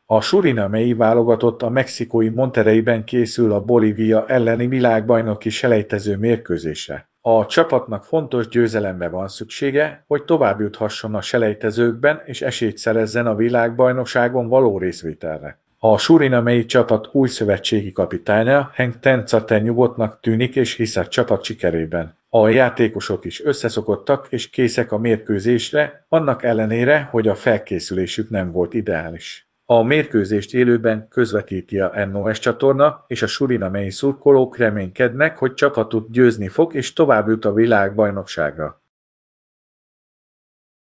A surinamei válogatott a mexikói Monterreyben készül a Bolívia elleni világbajnoki selejtező mérkőzésre. A csapatnak fontos győzelemre van szüksége, hogy továbbjuthasson a selejtezőkben és esélyt szerezzen a világbajnokságon való részvételre. A surinamei csapat új szövetségi kapitánya Henk ten Cate nyugodtnak tűnik és hisz a csapat sikerében. A játékosok is összeszokottak és készek a mérkőzésre, annak ellenére, hogy a felkészülésük nem volt ideális. A mérkőzést élőben közvetíti a NOS csatorna, és a surinamei szurkolók reménykednek, hogy csapatuk győzni fog és tovább jut a világbajnokságra.